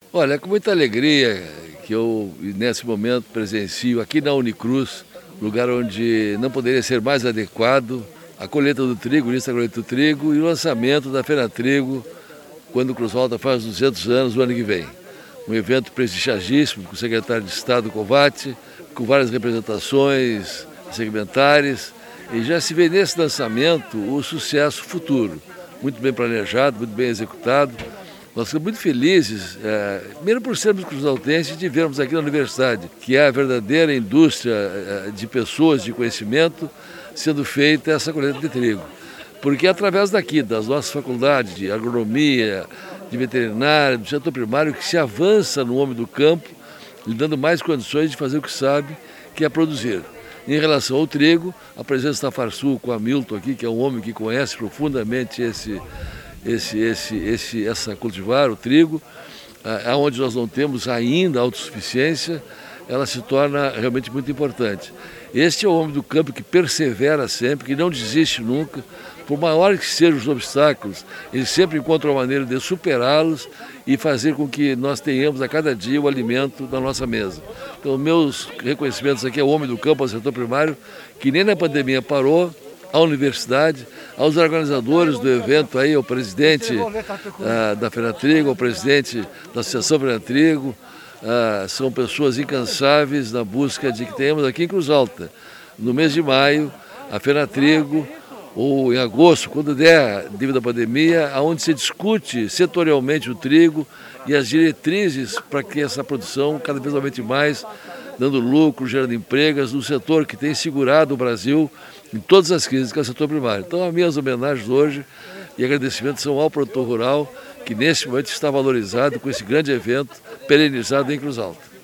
Olha, é com muita alegria que eu, nesse momento, presencio aqui na Unicruz, lugar onde não poderia ser mais adequado, a colheita do trigo, o início da colheita do trigo e o lançamento da Feira Trigo, quando o Cruz Alta faz 200 anos, o ano que vem. Um evento prestigiadíssimo, com o secretário de Estado Covatti, com várias representações segmentares, e já se vê nesse lançamento o sucesso futuro, muito bem planejado, muito bem executado. Nós ficamos muito felizes, primeiro por sermos cruzaltenses, de vermos aqui na universidade, que é a verdadeira indústria de pessoas, de conhecimento, sendo feita essa colheita de trigo. Porque é através daqui, das nossas faculdades de agronomia, de veterinária, do setor primário, que se avança no homem do campo, lhe dando mais condições de fazer o que sabe, que é produzir. Em relação ao trigo, a presença da Farsul com o Hamilton aqui, que é um homem que conhece profundamente essa cultivar, o trigo, onde nós não temos ainda autossuficiência, ela se torna realmente muito importante. Este é o homem do campo que persevera sempre, que não desiste nunca, por maiores que sejam os obstáculos, ele sempre encontra uma maneira de superá-los e fazer com que nós tenhamos a cada dia o alimento na nossa mesa. Então, meus reconhecimentos aqui ao homem do campo, ao setor primário, que nem na pandemia parou, à universidade, aos organizadores do evento, aí, ao presidente da Feira Trigo, ao presidente da Associação Feira Trigo, são pessoas incansáveis na busca de que tenhamos aqui em Cruz Alta, no mês de maio, a Feira Trigo, ou em agosto, quando der, devido à pandemia, onde se discute setorialmente o trigo e as diretrizes para que essa produção cada vez aumente mais, dando lucro, gerando empregos no setor que tem segurado o Brasil em todas as crises, que é o setor primário. Então, as minhas homenagens hoje e agradecimentos são ao produtor rural, que nesse momento está valorizado com esse grande evento perenizado em Cruz Alta.